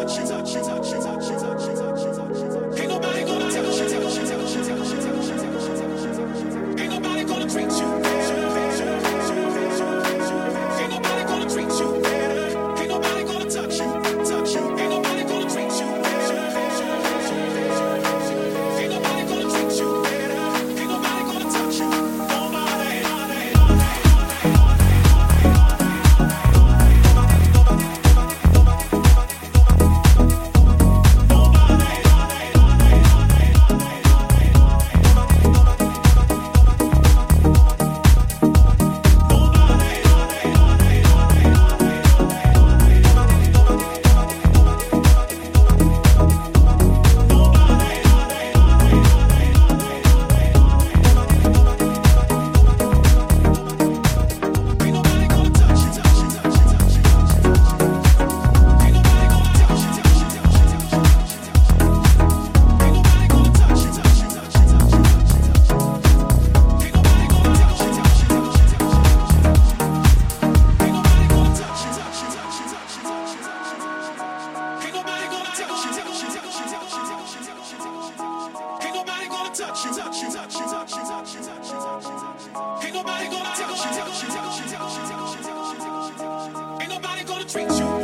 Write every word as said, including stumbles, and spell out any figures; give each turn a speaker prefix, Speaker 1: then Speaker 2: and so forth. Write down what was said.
Speaker 1: touch you, touch you, touch you, touch you, touch you, touch you, touch you. Ain't nobody gonna touch you, touch you, touch you, touch you, touch you, touch you, touch you. Ain't nobody gonna treat you better. Ain't nobody gonna treat you better. Ain't nobody gonna touch you, touch you. Ain't nobody gonna treat you better. Ain't nobody gonna treat you better. Ain't nobody gonna touch you. Nobody, nobody, touch you, touch you, touch you, touch you, touch you, touch you, touch you, touch you. Ain't nobody gonna touch you, touch you, touch you, touch you, touch you, touch you. Ain't nobody gonna treat you.